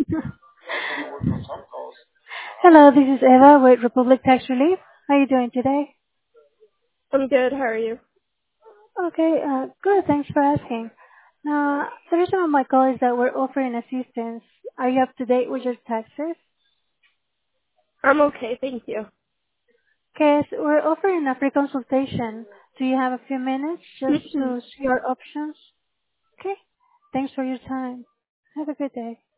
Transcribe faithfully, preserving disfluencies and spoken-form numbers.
Hello, this is Eva with Republic Tax Relief. How are you doing today? I'm good. How are you? Okay, uh, good. Thanks for asking. Now, the reason of my call is that we're offering assistance. Are you up to date with your taxes? I'm okay, thank you. Okay, so we're offering a free consultation. Do you have a few minutes just to see your options? Okay. Thanks for your time. Have a good day.